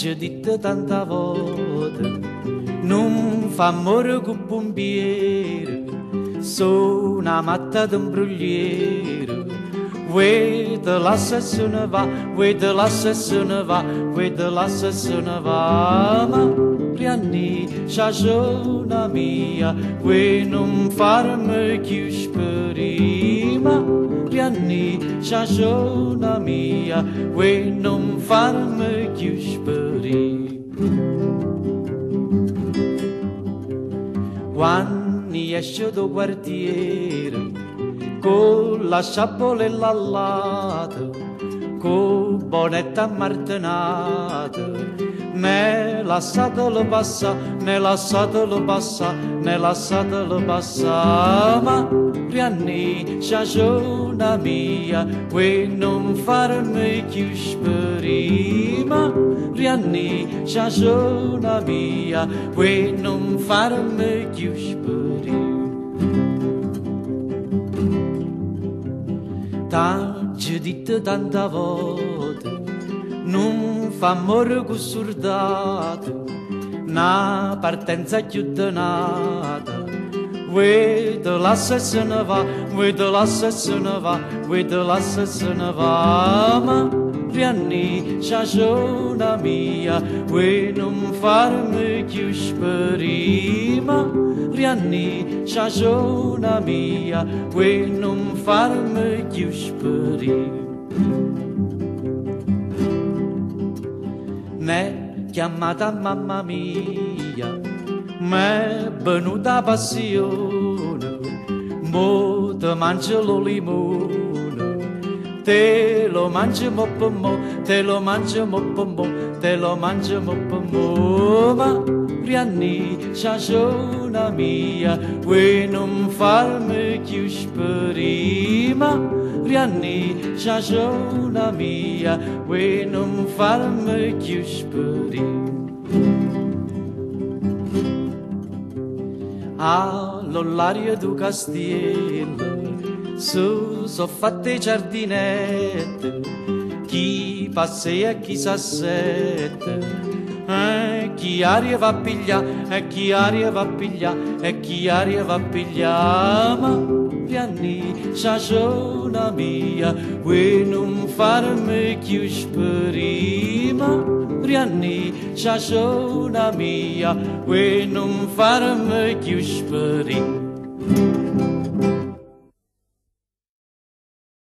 T'aggi detto tanta volta, non fa amore con pompiere, sono una matta d'imbrogliere. Vuoi te lascia se ne va, vuoi te lascia se ne va, vuoi te lascia se ne va. Ma rianni, stagione mia, vuoi non farmi più sperare. Ma rianni, stagione mia, vuoi non farmi più sperare. Quando esce dal quartiere con la sciabola e l'allata, con bonetta martenata, ne lasciatelo passa, ne lasciatelo passa, ne lasciatelo passa. Ma rianni, stagione mia, vuoi non farmi più sperare. Ma rianni, stagione mia, vuoi non farmi più sperare. T'aggi detto tanta volta, non fa amore con soldato, una partenza più donata. Vuoi te lascia se ne va, vuoi te lascia se ne va, vuoi te lascia se ne va. Ma rianni, stagione mia, vuoi non farmi più sperare. Ma rianni, stagione mia, vuoi non farmi più sperare. M'è chiamata mamma mia, m'è venuta passione, mo te mangio lo limone, te lo mangio mo per mo, te lo mangio mo per mo, te lo mangio mo per mo. Ma rianni, stagione mia, vuoi non farmi più sperare. Ma rianni, stagione mia, vuoi non farmi più sperare. All'aria du castiello su so fatte giardinette, chi passea e chi s'assette, chi aria va a piglia, e chi aria va a piglia, e chi aria va a piglia. Ma rianni, stagione mia, vuoi non farmi più sperare. Ma rianni, stagione mia, vuoi non farmi più sperare.